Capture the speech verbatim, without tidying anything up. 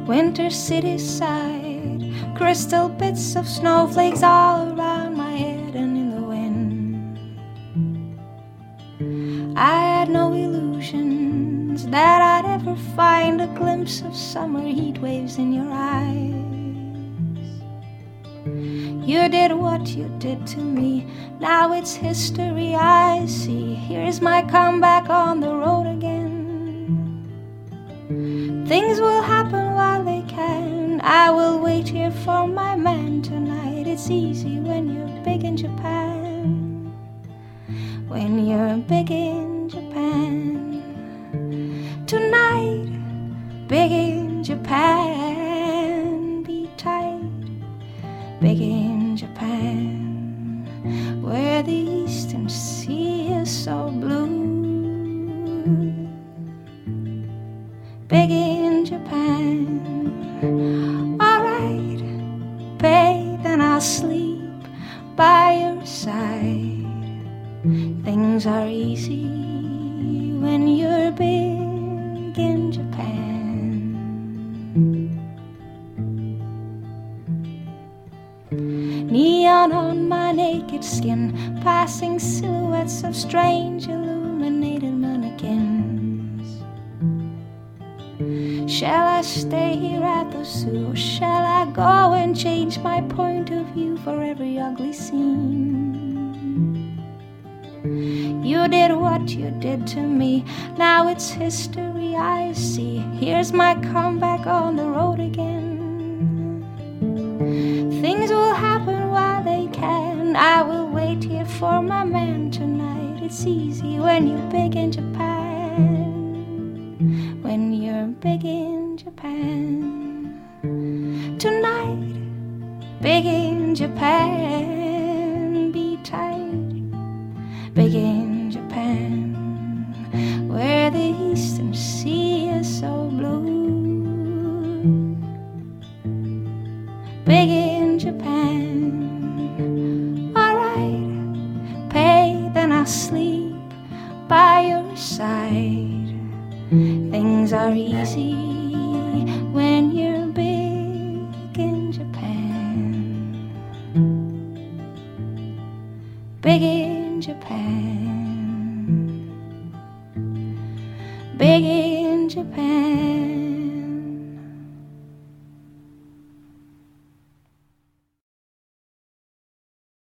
winter city side, crystal bits of snowflakes all around my head and in the wind. I had no illusions that I'd ever find a glimpse of summer heat waves in your eyes. You did what you did to me, now it's history I see. Here's my comeback on the road again. Things will happen while they can, I will wait here for my man tonight. It's easy when you're big in Japan, when you're big in Japan. Tonight, big in Japan, be tight, big in Japan, where the eastern sea is so blue. Big in Japan, alright, babe, then I'll sleep by your side. Things are easy when you're big in Japan. Neon on my naked skin, passing silhouettes of strange illuminated mannequins. Shall I stay here at the zoo, or shall I go and change my point of view for every ugly scene? You did what you did to me, now it's history I see. Here's my comeback on the road again. Things will happen while they can, I will wait here for my man tonight. It's easy when you're big in Japan, when you're big in Japan. Tonight, big in Japan, be tight, big in Japan, where the eastern sea is so blue. Big in Japan, alright, pay, then I'll sleep by your side. Things are easy when you're big in Japan, big in Japan, big in Japan.